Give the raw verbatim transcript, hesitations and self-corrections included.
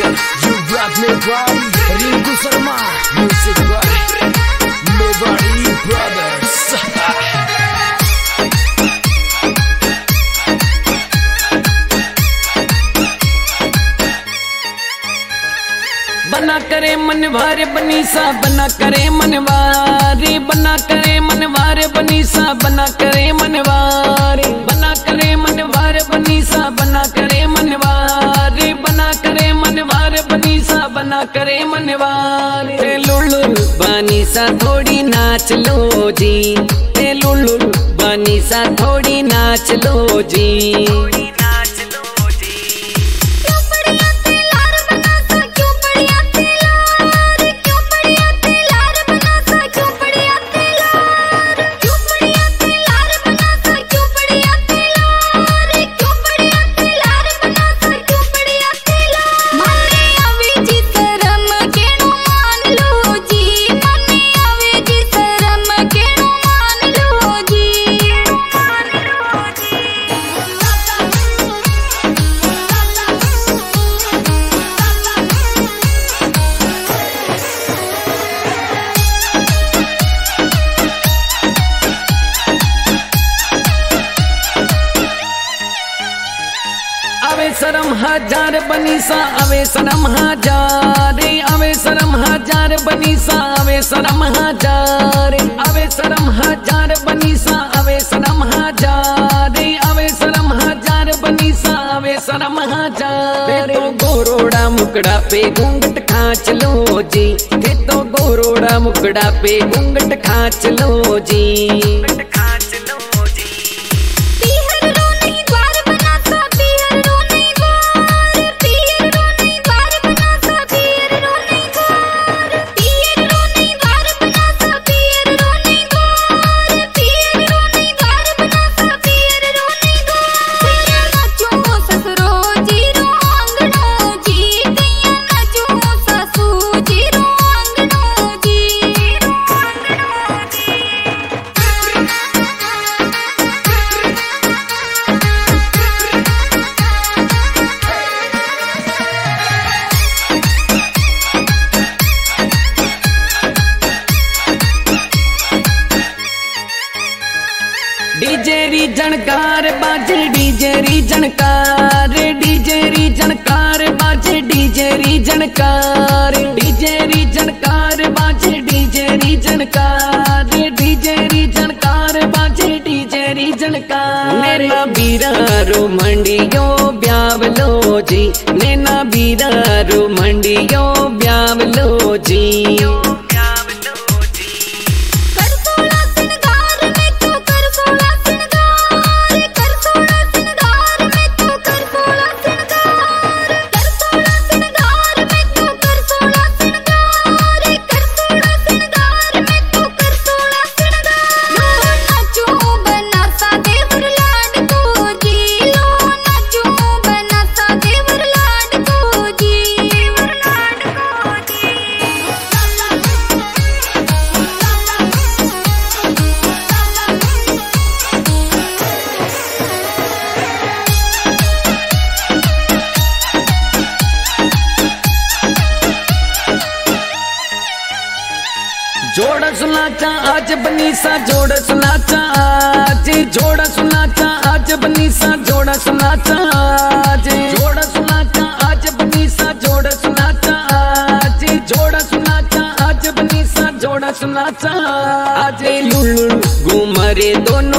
You rock me body, Rinku Sharma, music by Mewari Brothers. बना करे मनवारे बनीसा, बना करे मनवारे, बना करे मनवारे बनीसा, बना करे मनवारे, बना करे मनवारे बनीसा, बना करे मनवारे, बना करे मनवारे बनीसा, बना करे मनवारे। ते लुल्लु बनीसा थोड़ी नाच लो जी, ते लुल्लु बनीसा थोड़ी नाच लो जी। अवे शरम हजार बनीसा, अवे शरम हजार, अवे शरम हजार बनीसा, अवे शरम हजार, अवे शरम हजार बनीसा, अवे शरम हजार, अवे शरम हजार बनीसा, अवे शरम हजार। तो गोरोड़ा मुकड़ा पे घूंघट खांच लो जी, तो गोरोड़ा मुकड़ा पे घूंघट खांच लो जी। डीजे री जनकार बाजे, डीजे री जनकार, डीजे री जनकार बाजे, डीजे री जनकार, डीजे री जनकार बाजे, डीजे री जनकार, डीजे री जनकार बाजे, डीजे री जनकार। नैना बीरा रो मंडियो ब्यावलो जी, नैना बीरा रो मंडियो ब्यावलो जी। जोड़ा सुनाचा आज बनीसा, जोड़ा सुनाचा आज, जोड़ा सुनाचा आज बनीसा, जोड़ा सुनाचा आज, जोड़ा सुनाचा आज बनीसा, जोड़ा सुनाचा आज, जोड़ा सुनाचा आज बनीसा, जोड़ा सुनाचा आज। लुल्लु घूमरे दोनों